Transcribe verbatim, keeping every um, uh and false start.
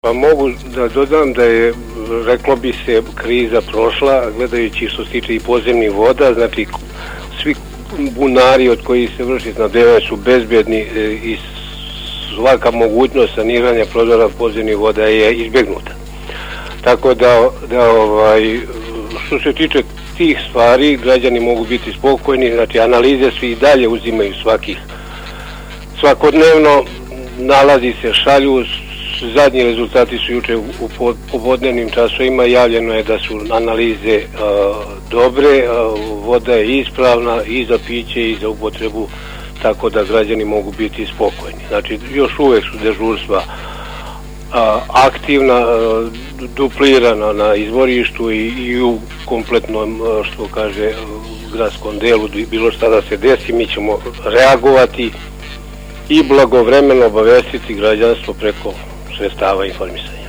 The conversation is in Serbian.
Pa mogu da dodam da je, reklo bi se, kriza prošla, gledajući što se tiče i podzemnih voda, znači svi bunari od kojih se vrši snabdevanje su bezbjedni i svaka mogućnost saniranja prodora podzemnih voda je izbjegnuta. Tako da, da ovaj, što se tiče tih stvari, građani mogu biti spokojni, znači analize svi i dalje uzimaju svakih, svakodnevno, nalazi se, šalju. Zadnji rezultati su juče u popodnevnim časovima, javljeno je da su analize uh, dobre, uh, voda je ispravna i za piće i za upotrebu, tako da građani mogu biti spokojni. Znači, još uvek su dežurstva uh, aktivna, uh, duplirana na izvorištu i, i u kompletnom, uh, što kaže, uh, gradskom delu, bilo šta da se desi, mi ćemo reagovati i blagovremeno obavestiti građanstvo preko sredstava informisanja.